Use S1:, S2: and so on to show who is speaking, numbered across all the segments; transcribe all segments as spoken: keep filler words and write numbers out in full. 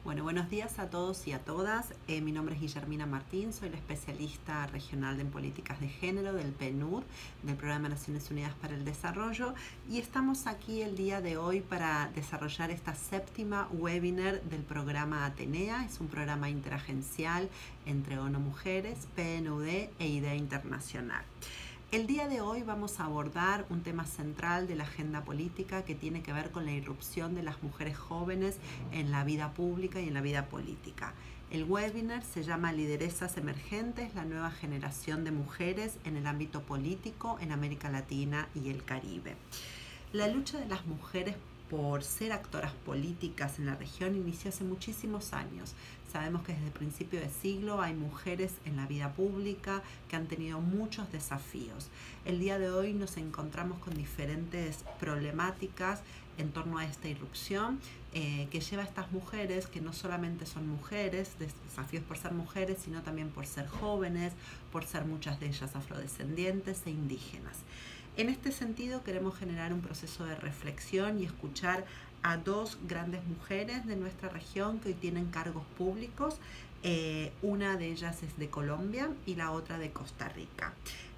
S1: Bueno, buenos días a todos y a todas. Eh, mi nombre es Guillermina Martín, soy la especialista regional en políticas de género del P N U D, del Programa de Naciones Unidas para el Desarrollo, y estamos aquí el día de hoy para desarrollar esta séptima webinar del programa Atenea. Es un programa interagencial entre ONU Mujeres, P N U D e IDEA Internacional. El día de hoy vamos a abordar un tema central de la agenda política que tiene que ver con la irrupción de las mujeres jóvenes en la vida pública y en la vida política. El webinar se llama Lideresas Emergentes, la nueva generación de mujeres en el ámbito político en América Latina y el Caribe. La lucha de las mujeres por ser actoras políticas en la región inició hace muchísimos años. Sabemos que desde el principio de siglo hay mujeres en la vida pública que han tenido muchos desafíos. El día de hoy nos encontramos con diferentes problemáticas en torno a esta irrupción eh, que lleva a estas mujeres, que no solamente son mujeres, desafíos por ser mujeres, sino también por ser jóvenes, por ser muchas de ellas afrodescendientes e indígenas. En este sentido, queremos generar un proceso de reflexión y escuchar a dos grandes mujeres de nuestra región que hoy tienen cargos públicos. Eh, una de ellas es de Colombia y la otra de Costa Rica.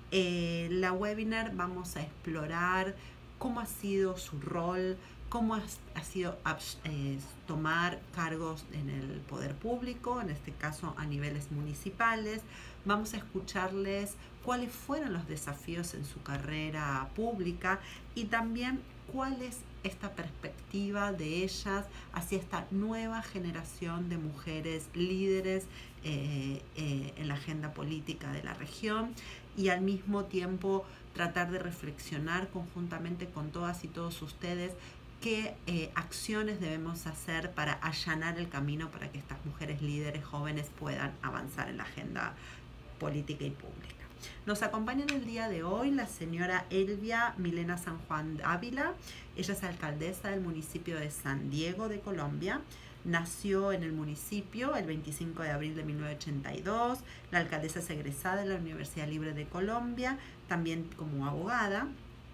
S1: Eh, la webinar vamos a explorar cómo ha sido su rol, cómo ha, ha sido eh, tomar cargos en el poder público, en este caso a niveles municipales. Vamos a escucharles cuáles fueron los desafíos en su carrera pública y también cuál es esta perspectiva de ellas hacia esta nueva generación de mujeres líderes eh, eh, en la agenda política de la región, y al mismo tiempo tratar de reflexionar conjuntamente con todas y todos ustedes qué eh, acciones debemos hacer para allanar el camino para que estas mujeres líderes jóvenes puedan avanzar en la agenda política y pública. Nos acompaña en el día de hoy la señora Elvia Milena San Juan Ávila. Ella es alcaldesa del municipio de San Diego de Colombia. Nació en el municipio el veinticinco de abril de mil novecientos ochenta y dos. La alcaldesa es egresada de la Universidad Libre de Colombia, también como abogada.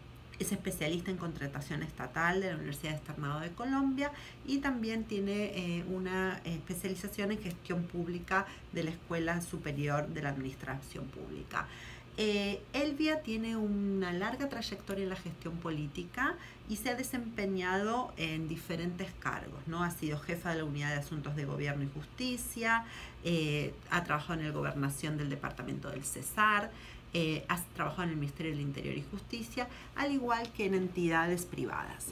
S1: Es especialista en contratación estatal de la Universidad Externado de Colombia y también tiene eh, una especialización en gestión pública de la Escuela Superior de la Administración Pública. Eh, Elvia tiene una larga trayectoria en la gestión política y se ha desempeñado en diferentes cargos, ¿no? Ha sido jefa de la Unidad de Asuntos de Gobierno y Justicia, eh, ha trabajado en la gobernación del departamento del Cesar, Eh, has trabajado en el Ministerio del Interior y Justicia, al igual que en entidades privadas.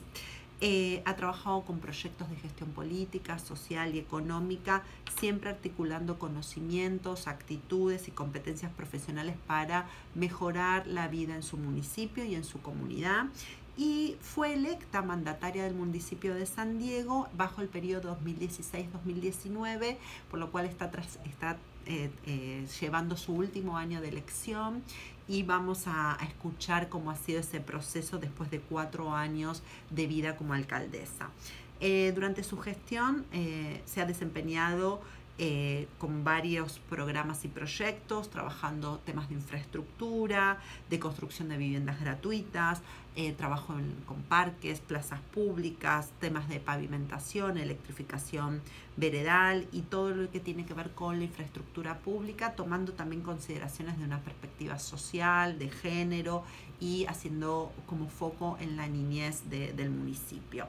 S1: Eh, ha trabajado con proyectos de gestión política, social y económica, siempre articulando conocimientos, actitudes y competencias profesionales para mejorar la vida en su municipio y en su comunidad. Y fue electa mandataria del municipio de San Diego bajo el periodo dos mil dieciséis dos mil diecinueve, por lo cual está, tras, está eh, eh, llevando su último año de elección, y vamos a, a escuchar cómo ha sido ese proceso después de cuatro años de vida como alcaldesa. Eh, durante su gestión eh, se ha desempeñado Eh, con varios programas y proyectos, trabajando temas de infraestructura, de construcción de viviendas gratuitas, eh, trabajo en, con parques, plazas públicas, temas de pavimentación, electrificación veredal y todo lo que tiene que ver con la infraestructura pública, tomando también consideraciones de una perspectiva social, de género, y haciendo como foco en la niñez de, del municipio.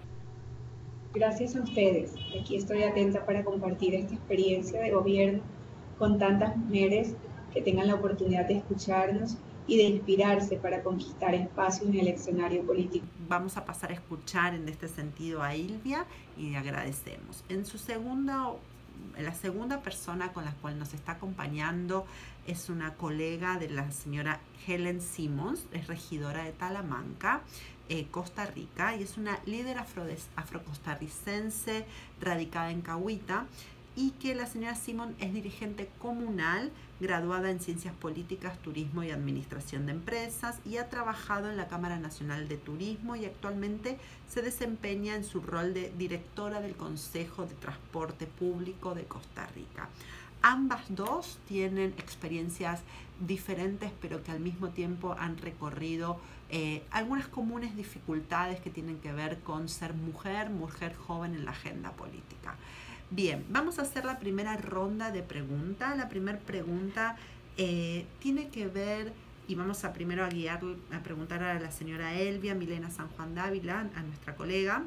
S2: Gracias a ustedes. Aquí estoy atenta para compartir esta experiencia de gobierno con tantas mujeres que tengan la oportunidad de escucharnos y de inspirarse para conquistar espacios en el escenario político.
S1: Vamos a pasar a escuchar en este sentido a Elvia y le agradecemos. En su segunda, la segunda persona con la cual nos está acompañando es una colega de la señora Helen Simmons, es regidora de Talamanca, Eh, Costa Rica, y es una líder afro, afrocostarricense radicada en Cahuita, y que la señora Simón es dirigente comunal, graduada en Ciencias Políticas, Turismo y Administración de Empresas, y ha trabajado en la Cámara Nacional de Turismo y actualmente se desempeña en su rol de directora del Consejo de Transporte Público de Costa Rica. Ambas dos tienen experiencias diferentes, pero que al mismo tiempo han recorrido eh, algunas comunes dificultades que tienen que ver con ser mujer, mujer joven en la agenda política. Bien, vamos a hacer la primera ronda de preguntas. La primera pregunta eh, tiene que ver, y vamos a primero a guiar, a preguntar a la señora Elvia Milena San Juan Dávila, a nuestra colega,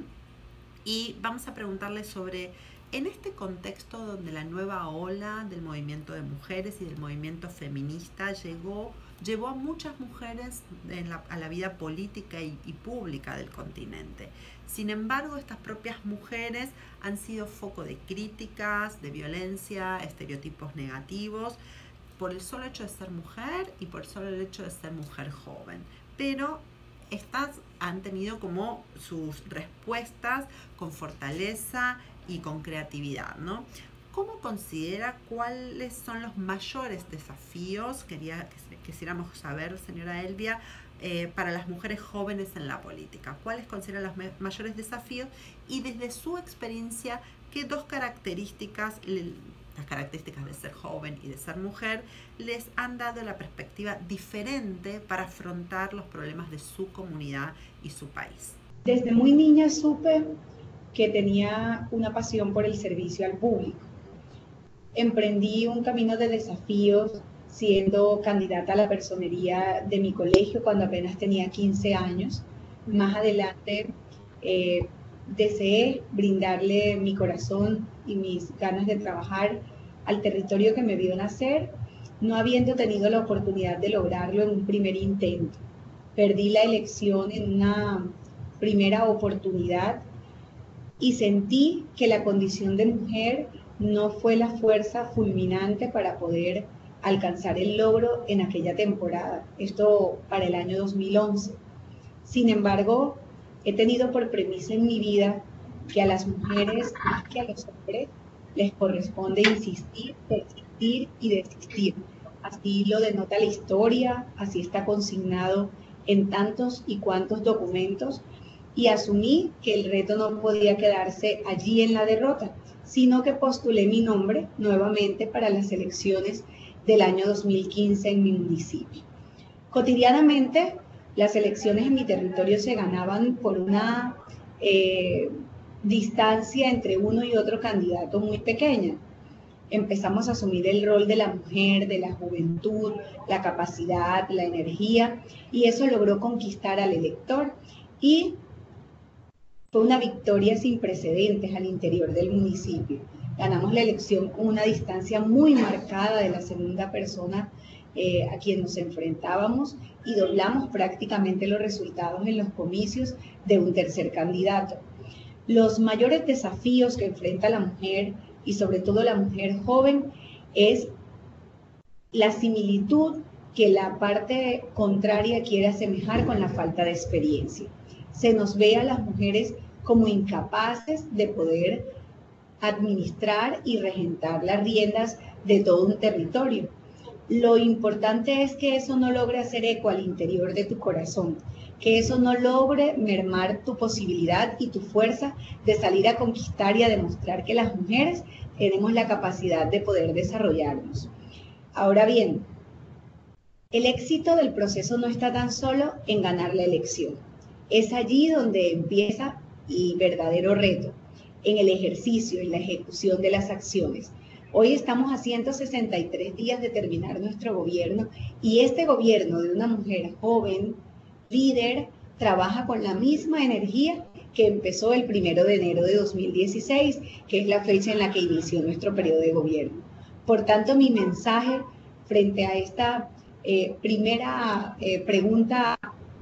S1: y vamos a preguntarle sobre, en este contexto donde la nueva ola del movimiento de mujeres y del movimiento feminista llegó, llevó a muchas mujeres en la, a la vida política y, y pública del continente. Sin embargo, estas propias mujeres han sido foco de críticas, de violencia, estereotipos negativos, por el solo hecho de ser mujer y por el solo hecho de ser mujer joven. Pero estas han tenido como sus respuestas con fortaleza y con creatividad, ¿no? ¿Cómo considera cuáles son los mayores desafíos, quería, quisiéramos saber, señora Elvia, eh, para las mujeres jóvenes en la política? ¿Cuáles consideran los mayores desafíos? Y desde su experiencia, ¿qué dos características, las características de ser joven y de ser mujer, les han dado la perspectiva diferente para afrontar los problemas de su comunidad y su país?
S2: Desde muy niña supe que tenía una pasión por el servicio al público. Emprendí un camino de desafíos siendo candidata a la personería de mi colegio cuando apenas tenía quince años. Más adelante eh, deseé brindarle mi corazón y mis ganas de trabajar al territorio que me vio nacer, no habiendo tenido la oportunidad de lograrlo en un primer intento. Perdí la elección en una primera oportunidad y sentí que la condición de mujer no fue la fuerza fulminante para poder alcanzar el logro en aquella temporada, esto para el año dos mil once. Sin embargo, he tenido por premisa en mi vida que a las mujeres, más que a los hombres, les corresponde insistir, persistir y desistir. Así lo denota la historia, así está consignado en tantos y cuantos documentos, y asumí que el reto no podía quedarse allí en la derrota, sino que postulé mi nombre nuevamente para las elecciones del año dos mil quince en mi municipio. Cotidianamente, las elecciones en mi territorio se ganaban por una eh, distancia entre uno y otro candidato muy pequeña. Empezamos a asumir el rol de la mujer, de la juventud, la capacidad, la energía, y eso logró conquistar al elector, y fue una victoria sin precedentes al interior del municipio. Ganamos la elección con una distancia muy marcada de la segunda persona eh, a quien nos enfrentábamos, y doblamos prácticamente los resultados en los comicios de un tercer candidato. Los mayores desafíos que enfrenta la mujer, y sobre todo la mujer joven, es la similitud que la parte contraria quiere asemejar con la falta de experiencia. Se nos ve a las mujeres como incapaces de poder administrar y regentar las riendas de todo un territorio. Lo importante es que eso no logre hacer eco al interior de tu corazón, que eso no logre mermar tu posibilidad y tu fuerza de salir a conquistar y a demostrar que las mujeres tenemos la capacidad de poder desarrollarnos. Ahora bien, el éxito del proceso no está tan solo en ganar la elección. Es allí donde empieza el verdadero reto, en el ejercicio y la ejecución de las acciones. Hoy estamos a ciento sesenta y tres días de terminar nuestro gobierno, y este gobierno de una mujer joven, líder, trabaja con la misma energía que empezó el primero de enero de dos mil dieciséis, que es la fecha en la que inició nuestro periodo de gobierno. Por tanto, mi mensaje frente a esta eh, primera eh, pregunta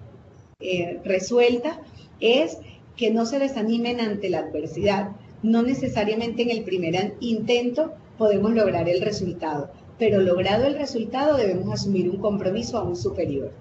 S2: eh, resuelta es que no se desanimen ante la adversidad. No necesariamente en el primer intento podemos lograr el resultado, pero logrado el resultado debemos asumir un compromiso aún superior.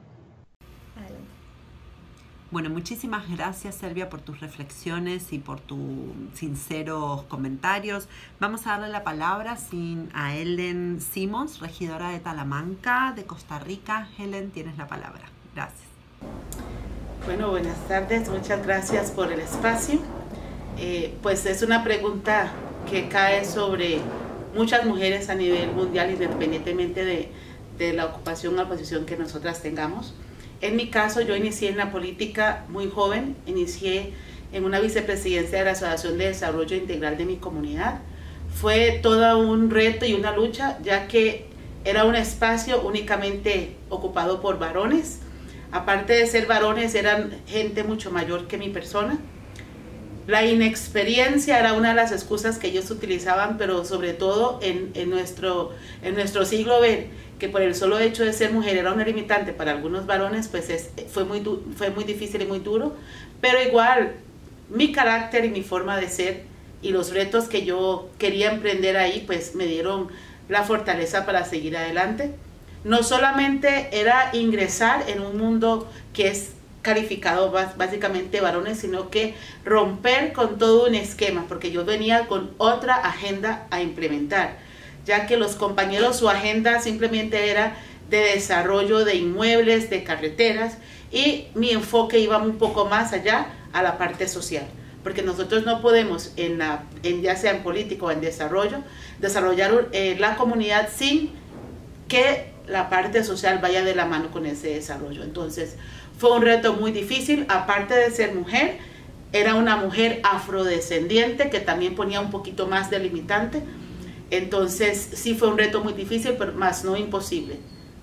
S1: Bueno, muchísimas gracias, Elvia, por tus reflexiones y por tus sinceros comentarios. Vamos a darle la palabra sin, a Helen Simons, regidora de Talamanca, de Costa Rica. Helen, tienes la palabra. Gracias.
S3: Bueno, buenas tardes. Muchas gracias por el espacio. Eh, pues es una pregunta que cae sobre muchas mujeres a nivel mundial, independientemente de, de la ocupación o la posición que nosotras tengamos. En mi caso, yo inicié en la política muy joven, inicié en una vicepresidencia de la Asociación de Desarrollo Integral de mi comunidad. Fue todo un reto y una lucha, ya que era un espacio únicamente ocupado por varones. Aparte de ser varones, eran gente mucho mayor que mi persona. La inexperiencia era una de las excusas que ellos utilizaban, pero sobre todo en, en, nuestro, en nuestro siglo, ven que por el solo hecho de ser mujer era una limitante para algunos varones, pues es, fue, muy, fue muy difícil y muy duro, pero igual mi carácter y mi forma de ser y los retos que yo quería emprender ahí, pues me dieron la fortaleza para seguir adelante. No solamente era ingresar en un mundo que es calificado básicamente varones, sino que romper con todo un esquema, porque yo venía con otra agenda a implementar, ya que los compañeros, su agenda simplemente era de desarrollo de inmuebles, de carreteras, y mi enfoque iba un poco más allá a la parte social, porque nosotros no podemos, en la, en, ya sea en política o en desarrollo, desarrollar eh, la comunidad sin que la parte social vaya de la mano con ese desarrollo. Entonces fue un reto muy difícil. Aparte de ser mujer, era una mujer afrodescendiente, que también ponía un poquito más de limitante. Entonces sí fue un reto muy difícil, pero más no imposible.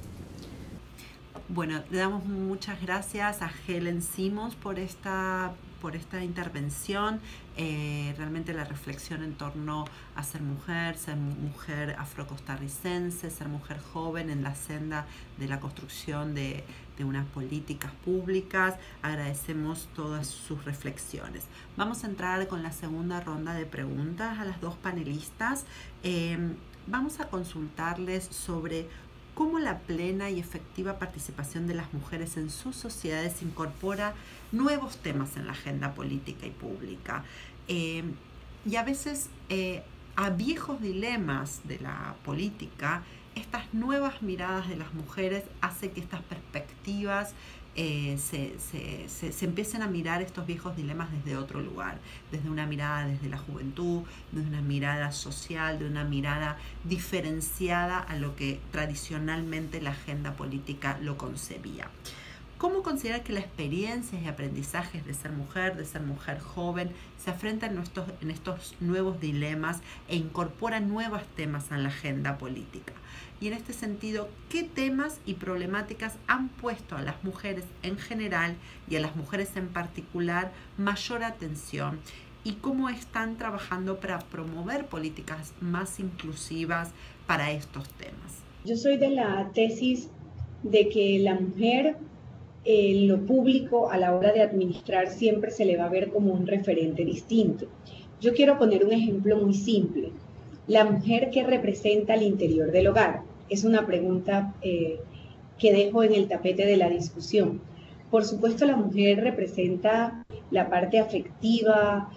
S1: Bueno, le damos muchas gracias a Helen Simons por esta, por esta intervención. Eh, realmente la reflexión en torno a ser mujer, ser mujer afrocostarricense, ser mujer joven en la senda de la construcción de, de unas políticas públicas. Agradecemos todas sus reflexiones. Vamos a entrar con la segunda ronda de preguntas a las dos panelistas. Eh, vamos a consultarles sobre cómo la plena y efectiva participación de las mujeres en sus sociedades incorpora nuevos temas en la agenda política y pública. Eh, y a veces eh, a viejos dilemas de la política, estas nuevas miradas de las mujeres hacen que estas perspectivas eh, se, se, se, se empiecen a mirar estos viejos dilemas desde otro lugar, desde una mirada desde la juventud, desde una mirada social, de una mirada diferenciada a lo que tradicionalmente la agenda política lo concebía. ¿Cómo considerar que las experiencias y aprendizajes de ser mujer, de ser mujer joven, se enfrentan en estos, en estos nuevos dilemas e incorporan nuevos temas en la agenda política? Y en este sentido, ¿qué temas y problemáticas han puesto a las mujeres en general y a las mujeres en particular mayor atención? ¿Y cómo están trabajando para promover políticas más inclusivas para estos temas?
S2: Yo soy de la tesis de que la mujer en lo público a la hora de administrar siempre se le va a ver como un referente distinto. Yo quiero poner un ejemplo muy simple. La mujer que representa al interior del hogar es una pregunta eh, que dejo en el tapete de la discusión. Por supuesto, la mujer representa la parte afectiva,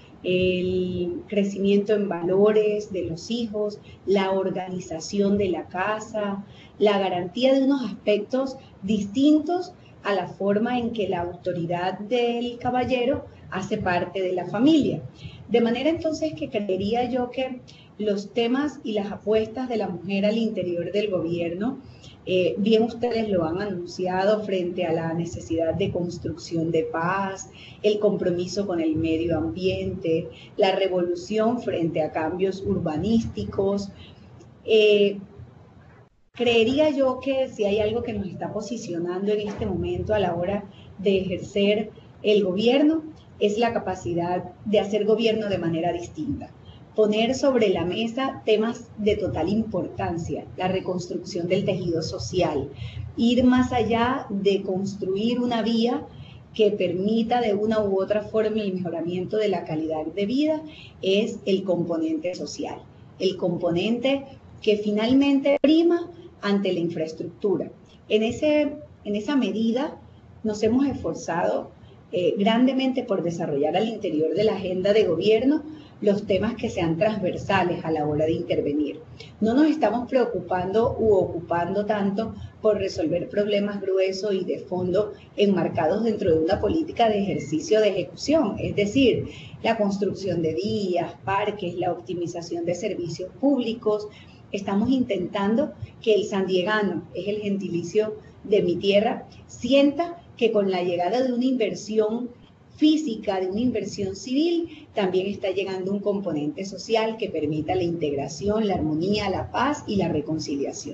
S2: el crecimiento en valores de los hijos, la organización de la casa, la garantía de unos aspectos distintos a la forma en que la autoridad del caballero hace parte de la familia. De manera entonces que creería yo que los temas y las apuestas de la mujer al interior del gobierno, eh, bien ustedes lo han anunciado frente a la necesidad de construcción de paz, el compromiso con el medio ambiente, la revolución frente a cambios urbanísticos. Eh, creería yo que si hay algo que nos está posicionando en este momento a la hora de ejercer el gobierno, es la capacidad de hacer gobierno de manera distinta. Poner sobre la mesa temas de total importancia, la reconstrucción del tejido social, ir más allá de construir una vía que permita de una u otra forma el mejoramiento de la calidad de vida, es el componente social, el componente que finalmente prima ante la infraestructura. En, ese, en esa medida nos hemos esforzado eh, grandemente por desarrollar al interior de la agenda de gobierno los temas que sean transversales a la hora de intervenir. No nos estamos preocupando u ocupando tanto por resolver problemas gruesos y de fondo enmarcados dentro de una política de ejercicio de ejecución, es decir, la construcción de vías, parques, la optimización de servicios públicos. Estamos intentando que el sandiegano, es el gentilicio de mi tierra, sienta que con la llegada de una inversión física de una inversión civil, también está llegando un componente social que permita la integración, la armonía, la paz y la reconciliación.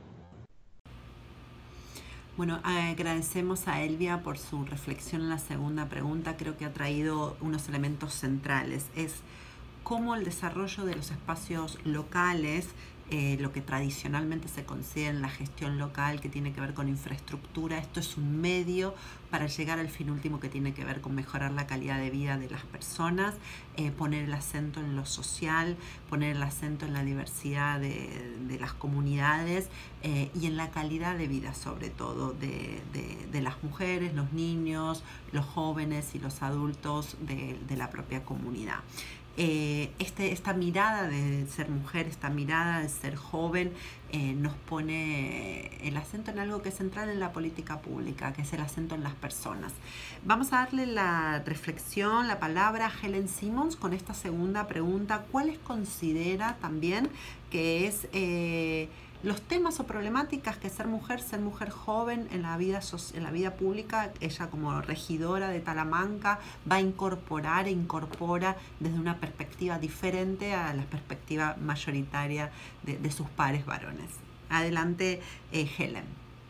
S1: Bueno, agradecemos a Elvia por su reflexión en la segunda pregunta. Creo que ha traído unos elementos centrales. Es cómo el desarrollo de los espacios locales, eh, lo que tradicionalmente se considera en la gestión local, que tiene que ver con infraestructura, esto es un medio para llegar al fin último, que tiene que ver con mejorar la calidad de vida de las personas, eh, poner el acento en lo social, poner el acento en la diversidad de, de las comunidades eh, y en la calidad de vida, sobre todo, de, de, de las mujeres, los niños, los jóvenes y los adultos de, de la propia comunidad. Eh, este, esta mirada de ser mujer, esta mirada de ser joven, eh, nos pone el acento en algo que es central en la política pública, que es el acento en las personas. Vamos a darle la reflexión, la palabra a Helen Simmons con esta segunda pregunta. ¿Cuáles considera también que es eh, los temas o problemáticas que ser mujer, ser mujer joven en la vida, en la vida pública, ella como regidora de Talamanca va a incorporar e incorpora desde una perspectiva diferente a la perspectiva mayoritaria de, de sus pares varones? Adelante, eh, Helen.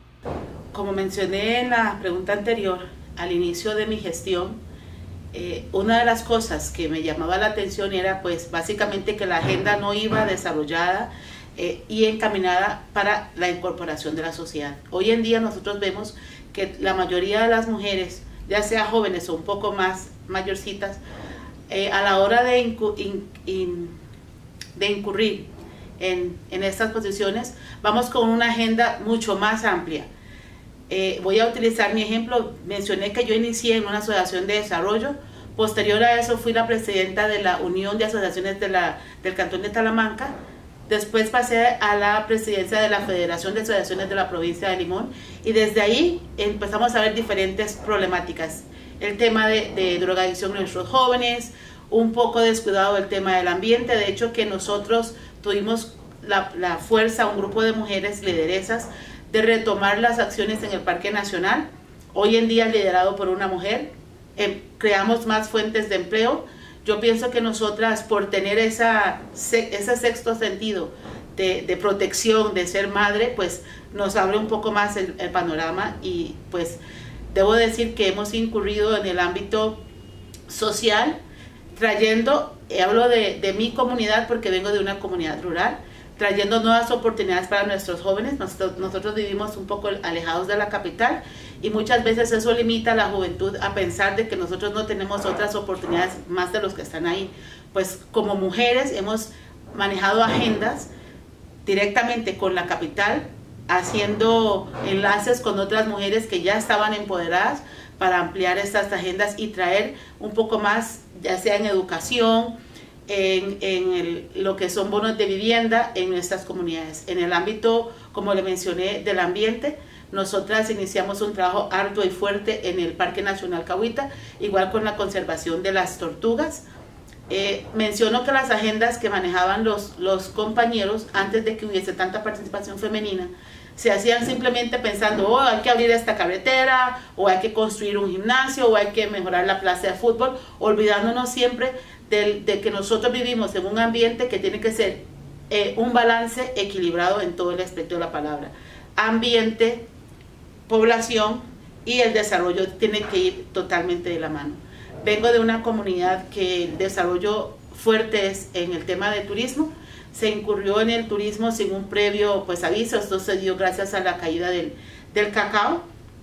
S3: Como mencioné en la pregunta anterior, al inicio de mi gestión, eh, una de las cosas que me llamaba la atención era pues básicamente que la agenda no iba desarrollada Eh, y encaminada para la incorporación de la sociedad. Hoy en día nosotros vemos que la mayoría de las mujeres, ya sea jóvenes o un poco más mayorcitas, eh, a la hora de, incu in in de incurrir en, en estas posiciones, vamos con una agenda mucho más amplia. Eh, voy a utilizar mi ejemplo. Mencioné que yo inicié en una asociación de desarrollo. Posterior a eso fui la presidenta de la Unión de Asociaciones de la, del Cantón de Talamanca. Después pasé a la presidencia de la Federación de Asociaciones de la provincia de Limón y desde ahí empezamos a ver diferentes problemáticas. El tema de, de drogadicción en nuestros jóvenes, un poco descuidado el tema del ambiente. De hecho, que nosotros tuvimos la, la fuerza, un grupo de mujeres lideresas, de retomar las acciones en el Parque Nacional. Hoy en día liderado por una mujer, eh, creamos más fuentes de empleo. Yo pienso que nosotras, por tener esa, ese sexto sentido de, de protección, de ser madre, pues nos abre un poco más el, el panorama y pues debo decir que hemos incurrido en el ámbito social, trayendo, hablo de, de mi comunidad porque vengo de una comunidad rural, trayendo nuevas oportunidades para nuestros jóvenes. Nosotros, nosotros vivimos un poco alejados de la capital y muchas veces eso limita a la juventud a pensar de que nosotros no tenemos otras oportunidades más de los que están ahí. Pues como mujeres hemos manejado agendas directamente con la capital, haciendo enlaces con otras mujeres que ya estaban empoderadas para ampliar estas agendas y traer un poco más, ya sea en educación, en, en el, lo que son bonos de vivienda en nuestras comunidades. En el ámbito, como le mencioné, del ambiente, nosotras iniciamos un trabajo arduo y fuerte en el Parque Nacional Cahuita, igual con la conservación de las tortugas. Eh, menciono que las agendas que manejaban los, los compañeros antes de que hubiese tanta participación femenina se hacían simplemente pensando, oh, hay que abrir esta carretera, o hay que construir un gimnasio, o hay que mejorar la plaza de fútbol, olvidándonos siempre de, de que nosotros vivimos en un ambiente que tiene que ser eh, un balance equilibrado en todo el aspecto de la palabra. Ambiente, población y el desarrollo tiene que ir totalmente de la mano. Vengo de una comunidad que el desarrollo fuerte es en el tema de turismo. Se incurrió en el turismo sin un previo pues aviso. Esto se dio gracias a la caída del, del cacao.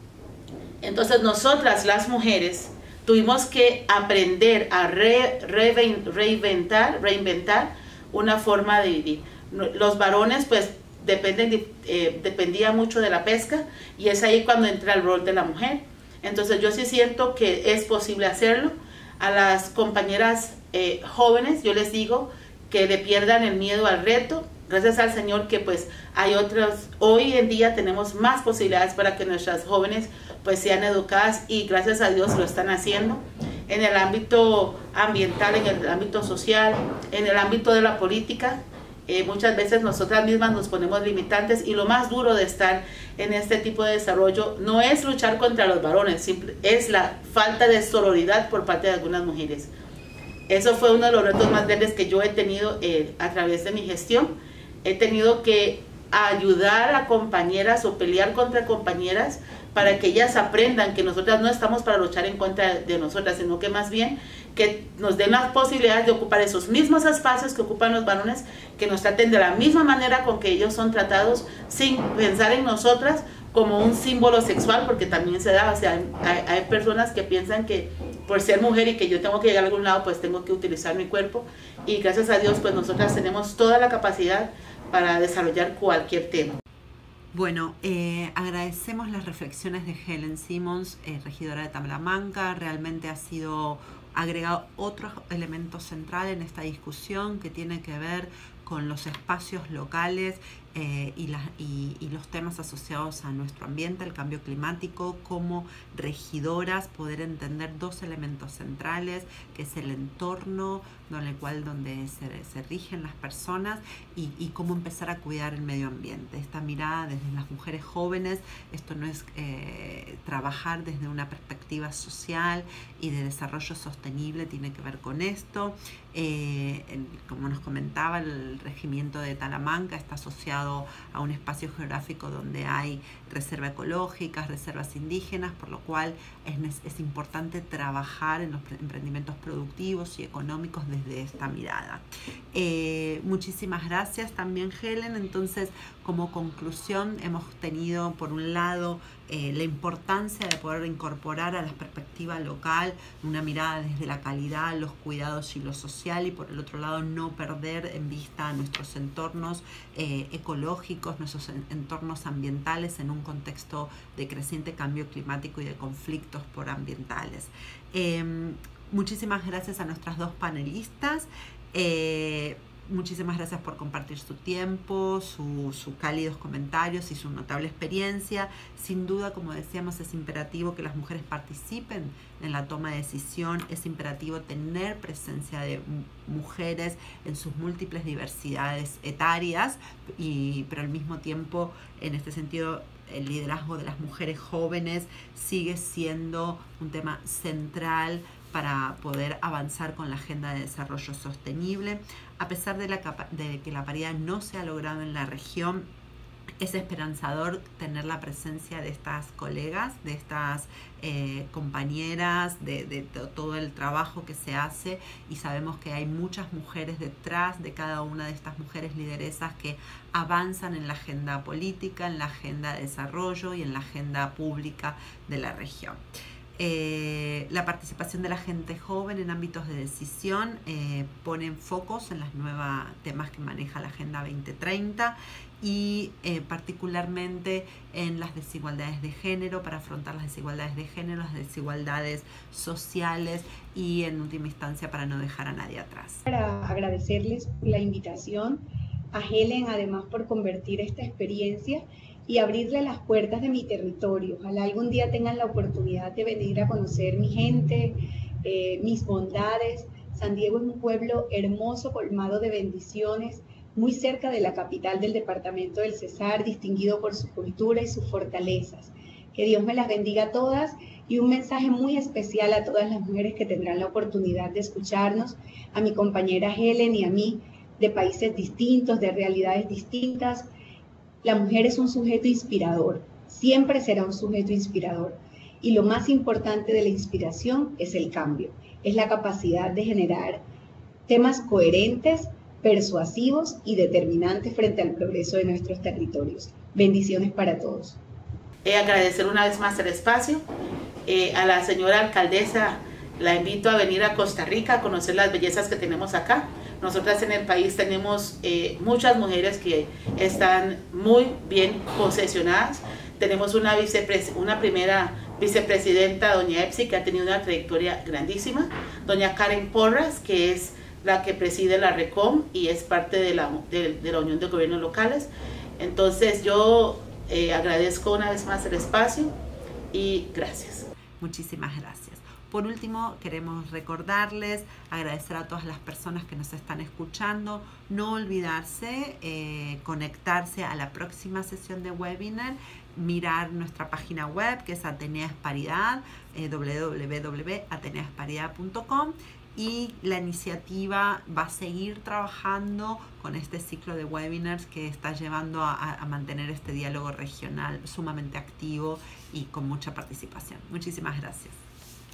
S3: Entonces nosotras las mujeres tuvimos que aprender a re, re, reinventar, reinventar una forma de vivir. Los varones pues dependen de, eh, dependía mucho de la pesca y es ahí cuando entra el rol de la mujer. Entonces yo sí siento que es posible hacerlo. A las compañeras eh, jóvenes yo les digo que le pierdan el miedo al reto. Gracias al Señor que pues hay otros, hoy en día tenemos más posibilidades para que nuestras jóvenes pues sean educadas y gracias a Dios lo están haciendo en el ámbito ambiental, en el ámbito social, en el ámbito de la política Eh, muchas veces nosotras mismas nos ponemos limitantes, y lo más duro de estar en este tipo de desarrollo no es luchar contra los varones, simple, es la falta de sororidad por parte de algunas mujeres. Eso fue uno de los retos más grandes que yo he tenido eh, a través de mi gestión. He tenido que ayudar a compañeras o pelear contra compañeras para que ellas aprendan que nosotras no estamos para luchar en contra de nosotras, sino que más bien que nos den las posibilidades de ocupar esos mismos espacios que ocupan los varones, que nos traten de la misma manera con que ellos son tratados, sin pensar en nosotras como un símbolo sexual, porque también se da, o sea, hay, hay personas que piensan que por ser mujer y que yo tengo que llegar a algún lado, pues tengo que utilizar mi cuerpo, y gracias a Dios, pues nosotras tenemos toda la capacidad para desarrollar cualquier tema.
S1: Bueno, eh, agradecemos las reflexiones de Helen Simmons, eh, regidora de Talamanca. Realmente ha sido agregado otro elemento central en esta discusión que tiene que ver con los espacios locales eh, y, las, y, y los temas asociados a nuestro ambiente, el cambio climático, como regidoras poder entender dos elementos centrales, que es el entorno con el cual donde se, se rigen las personas, y, y cómo empezar a cuidar el medio ambiente. Esta mirada desde las mujeres jóvenes, esto no es eh, trabajar desde una perspectiva social y de desarrollo sostenible, tiene que ver con esto. Eh, el, como nos comentaba, el regimiento de Talamanca está asociado a un espacio geográfico donde hay reservas ecológicas, reservas indígenas, por lo cual es, es importante trabajar en los emprendimientos productivos y económicos desde esta mirada. Eh, muchísimas gracias también, Helen. Entonces, como conclusión, hemos tenido por un lado eh, la importancia de poder incorporar a la perspectiva local una mirada desde la calidad, los cuidados y lo social, y por el otro lado no perder en vista nuestros entornos eh, ecológicos, nuestros entornos ambientales en un contexto de creciente cambio climático y de conflictos por ambientales. Eh, muchísimas gracias a nuestras dos panelistas. Eh, Muchísimas gracias por compartir su tiempo, sus su cálidos comentarios y su notable experiencia. Sin duda, como decíamos, es imperativo que las mujeres participen en la toma de decisión. Es imperativo tener presencia de mujeres en sus múltiples diversidades etarias, y, pero al mismo tiempo, en este sentido, el liderazgo de las mujeres jóvenes sigue siendo un tema central para poder avanzar con la agenda de desarrollo sostenible. A pesar de, la de que la paridad no se ha logrado en la región, es esperanzador tener la presencia de estas colegas, de estas eh, compañeras, de, de, de todo el trabajo que se hace, y sabemos que hay muchas mujeres detrás de cada una de estas mujeres lideresas que avanzan en la agenda política, en la agenda de desarrollo y en la agenda pública de la región. Eh, la participación de la gente joven en ámbitos de decisión eh, pone focos en los nuevos temas que maneja la Agenda veinte treinta, y eh, particularmente en las desigualdades de género, para afrontar las desigualdades de género, las desigualdades sociales, y en última instancia para no dejar a nadie atrás.
S2: Para agradecerles la invitación, a Helen además por convertir esta experiencia y abrirle las puertas de mi territorio. Ojalá algún día tengan la oportunidad de venir a conocer mi gente, eh, mis bondades. San Diego es un pueblo hermoso, colmado de bendiciones, muy cerca de la capital del departamento del Cesar, distinguido por su cultura y sus fortalezas. Que Dios me las bendiga a todas, y un mensaje muy especial a todas las mujeres que tendrán la oportunidad de escucharnos, a mi compañera Helen y a mí, de países distintos, de realidades distintas. La mujer es un sujeto inspirador, siempre será un sujeto inspirador, y lo más importante de la inspiración es el cambio, es la capacidad de generar temas coherentes, persuasivos y determinantes frente al progreso de nuestros territorios. Bendiciones para todos.
S3: Eh, agradecer una vez más el espacio. Eh, a la señora alcaldesa la invito a venir a Costa Rica a conocer las bellezas que tenemos acá. Nosotras en el país tenemos eh, muchas mujeres que están muy bien posesionadas. Tenemos una, vicepres una primera vicepresidenta, doña Epsi, que ha tenido una trayectoria grandísima. Doña Karen Porras, que es la que preside la RECOM y es parte de la, de, de la Unión de Gobiernos Locales. Entonces yo eh, agradezco una vez más el espacio y gracias.
S1: Muchísimas gracias. Por último, queremos recordarles, agradecer a todas las personas que nos están escuchando, no olvidarse, eh, conectarse a la próxima sesión de webinar, mirar nuestra página web que es Ateneas Paridad, eh, w w w punto ateneas paridad punto com, y la iniciativa va a seguir trabajando con este ciclo de webinars que está llevando a, a mantener este diálogo regional sumamente activo y con mucha participación. Muchísimas gracias.